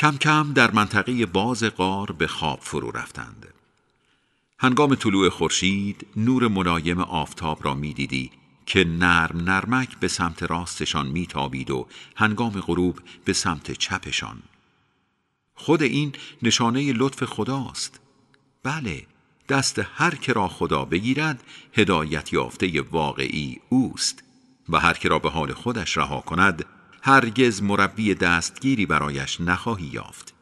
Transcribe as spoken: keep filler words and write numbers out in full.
کم کم در منطقه باز غار به خواب فرو رفتند. هنگام طلوع خورشید نور ملایم آفتاب را می‌دیدی که نرم نرمک به سمت راستشان میتابید و هنگام غروب به سمت چپشان. خود این نشانه لطف خداست. بله، دست هر که را خدا بگیرد هدایت یافته واقعی اوست و هر که را به حال خودش رها کند هرگز مربی دستگیری برایش نخواهی یافت.